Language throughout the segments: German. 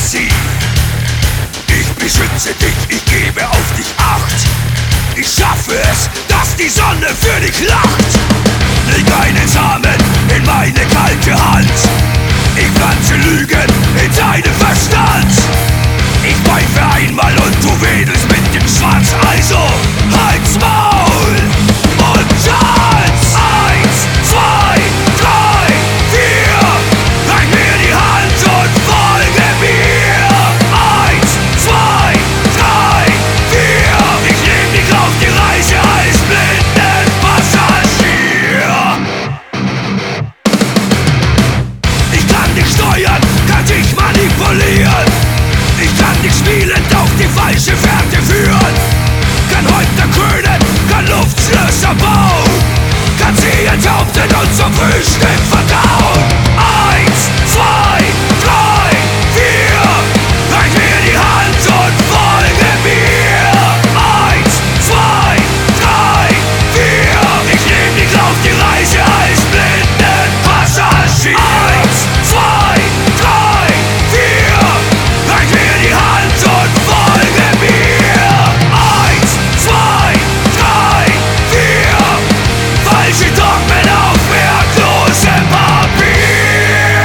Fantasie. Ich beschütze dich, ich gebe auf dich Acht. Ich schaffe es, dass die Sonne für dich lacht. Leg einen Samen in meine kalte Hand. Ich pflanze Lügen in deinen Verstand. Ich pfeife einmal und du wedelst mit dem Schwanz. Also halt's Maul und tanz. 1, 2, 3, 4. Reich mir die Hand und folge mir. 1, 2, 3, 4. Ich nehm dich auf die Reise als blinden Passagier. Ich kann dich steuern, kann dich manipulieren. Ich kann dich spielend auf die falsche Fährte führen. Kann Häupter krönen, kann Luftschlösser bauen. Kann sie enthaupten und zum Frühstück verdauen. 1, 2, 3, 4. Reich mir die Hand und folge mir. 1, 2, 3, 4. Ich nehm dich auf die Reise als blinden Passagier. 1, 2, 3, 4. Reich mir die Hand und folge mir. 1, 2, 3, 4. Falsche Dogmen auf wertlosem Papier.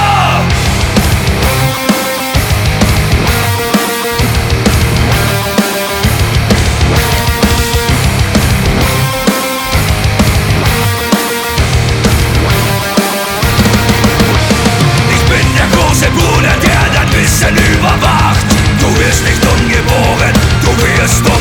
Ich bin der große Bruder, der dein Wissen überwacht. Du wirst nicht ungeboren, du wirst